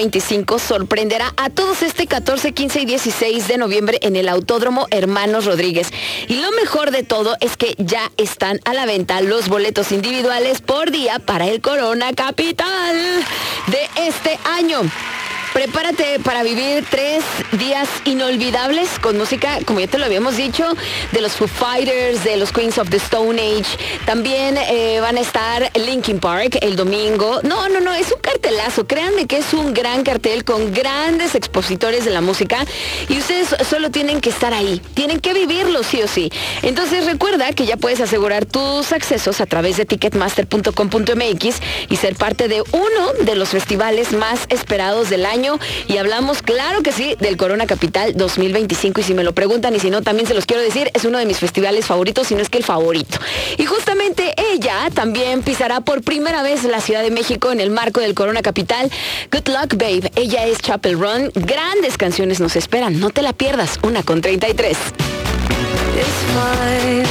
2025 sorprenderá a todos este 14, 15 y 16 de noviembre en el Autódromo Hermanos Rodríguez. Y lo mejor de todo es que ya están a la venta los boletos individuales por día para el Corona Capital de este año. Prepárate para vivir 3 días inolvidables con música, como ya te lo habíamos dicho, de los Foo Fighters, de los Queens of the Stone Age. También van a estar Linkin Park el domingo. No, es un cartelazo. Créanme que es un gran cartel con grandes expositores de la música y ustedes solo tienen que estar ahí. Tienen que vivirlo sí o sí. Entonces recuerda que ya puedes asegurar tus accesos a través de ticketmaster.com.mx y ser parte de uno de los festivales más esperados del año. Y hablamos, claro que sí, del Corona Capital 2025. Y si me lo preguntan y si no, también se los quiero decir, es uno de mis festivales favoritos, si no es que el favorito. Y justamente ella también pisará por primera vez la Ciudad de México en el marco del Corona Capital. Good luck, babe. Ella es Chapel Run. Grandes canciones nos esperan. No te la pierdas. 1:33.